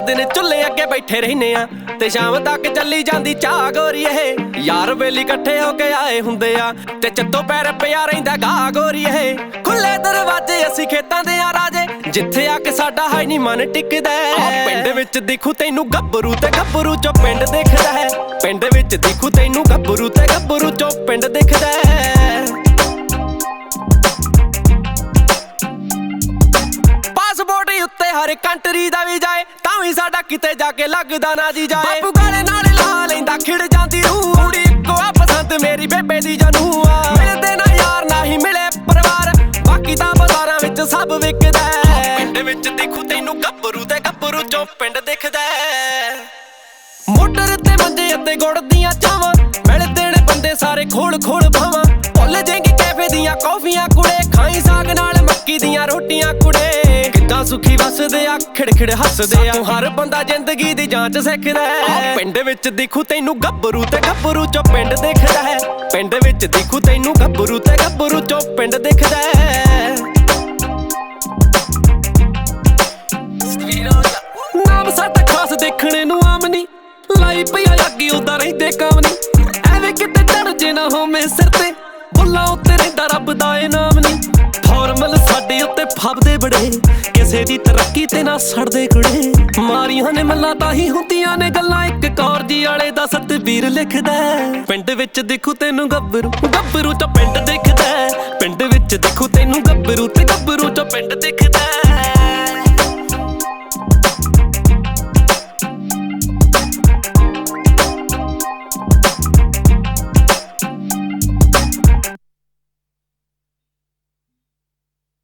दिन चुल्हे अगे बैठे रहने आ ते शाम तक चली जांदी चाह गोरी ए यार बेली कट्ठे होके आए हुंदे आ ते चत्तो पैर पिया रहिंदा गा गोरी ए खुले दरवाजे असी खेतां दे आ राजे जिथे आके साडा हाई नी मन टिकदा पिंड विच दिखू तैनू गब्बरू ते गब्बरू चो पिंड दिखदा है पिंड विच दिखू तैनू गब्बरू ते गब्बरू चो पिंड दिखदा है उत्ते हर कंट्री दा भी जाए तां वी साडा किते जाके लगदा ना जी जाए बापू गाले नाल ला लैंदा खिड़ जांदी रूह कुड़ी इक्को आ पसंद मेरी बेबे दी जानू आ मिलदे ना यार ना ही मिले परिवार बाकी तां बाजारां विच सब विकदा पिंड विच दिखू तैनू गब्बरू ते गब्बरू चों पिंड दिखदा मोटर ते मंजे अते गुड़ दियां चावां मिलदे ने बंदे सारे खोल खोल भावां भुल जाएंगे कैफे दियां कॉफियां कुड़े खाई साग नाल मक्की दियां रोटियां कुड़े सुखी वसदे आ खिड़ हसदे आ हर बंदा जिंदगी दी जांच सिखदा है पिंड विच दिखू तैनू गब्बरू ते गब्बरू चो पिंड दिखदा है पिंड विच दिखू तैनू गब्बरू ते गब्बरू चो पिंड दिखदा है नाम साडा खास देखणे नू आम नी लाई पिया अग्गी उदा रहिंदे काम नी एवें किते चढ़ जे ना होवे सिर ते बुल्लां उत्ते रहिंदा रब दा इनाम नी फॉर्मल साडे उत्ते फबदे बड़े किसे दी तरक्की ते ना सड़दे कुड़े मारियां ने मल्लां ताही हुंदियां ने गल्लां इक कौर जी वाले दा सतबीर लिखदा पिंड विच दिखू तैनू गब्बरू गब्बरू चो पिंड दिखदा पिंड विच दिखू तैनू गब्बरू ते गब्बरू चो पिंड दिखदा